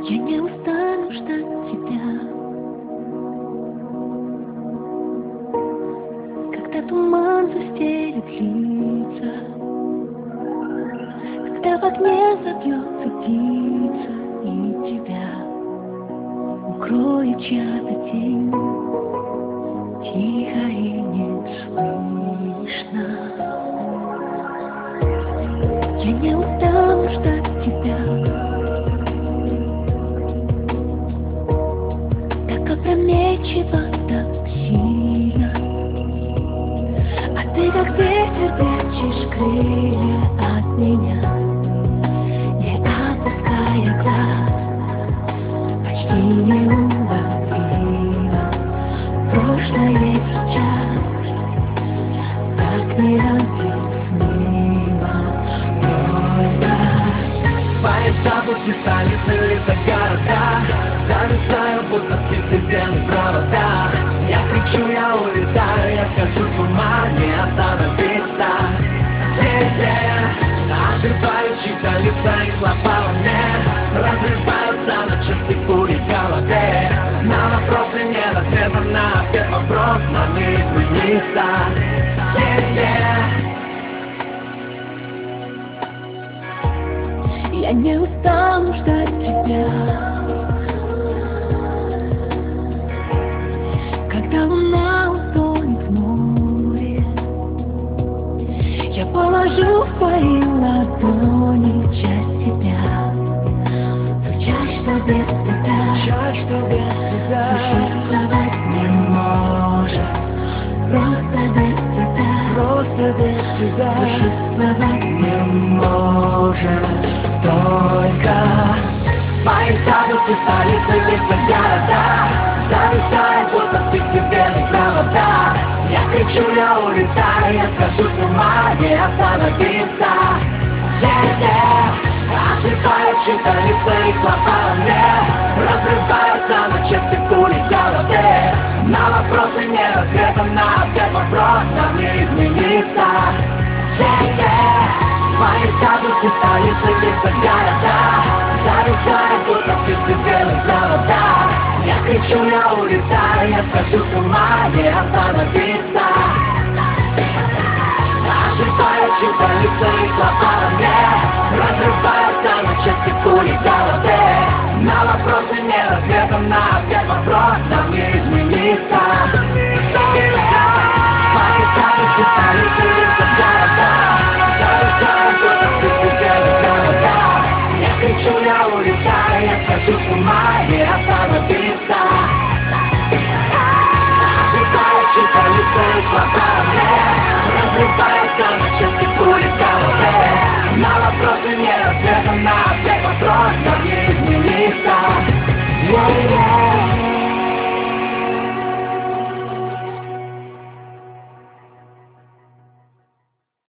Я не устану ждать тебя, когда туман застелит лица, когда в окне забьется птица и тебя укроет чья-то тень, тихо и не слышно. Я не устану ждать тебя, так опрометчиво, так сильно. А ты, как ветер, прячешь крылья от меня, не опуская глаз, почти неуловимо. Прошлое сейчас так необъяснимо. Только поезда, пути, столицы, лица, города зависают, будто птицы в белых проводах. Я кричу, я улетаю, я схожу с ума, не остановиться. Оживают чьи-то лица и слова во мне, разрываются на части пули в голове. На вопросы нет ответа, на ответ вопрос, нам не измениться. я не устану ждать тебя, когда луна утонет в море. Я положу в твои ладони часть себя, ту часть, что без стыда, существовать не может. Просто без тебя существовать не может. Только поезда, пути, столицы, лица, города зависают, будто птицы в белых проводах. Я кричу, я улетаю, я схожу с ума, не остановиться. Оживают чьи-то лица и слова во мне, разрываются на части пули в голове. На вопросы нет ответа, на ответ вопрос, нам не измениться. Поезда, пути, столицы, лица, города зависают, будто птицы в белых проводах. Я кричу, я улетаю, я схожу с ума, не остановиться. Оживают чьи-то лица и слова во мне, разрываются на части пули в голове. На вопросы нет ответа, на ответ вопрос, нам не измениться. Поезда, пути, столицы, лица, города зависают, будто птицы в белых проводах. Я кричу, я улетаю, я схожу с ума, не остановиться. Оживают чьи-то лица и слова во мне, разрываются на части пули в голове. На вопросы нет ответа, на ответ вопрос, нам не измениться.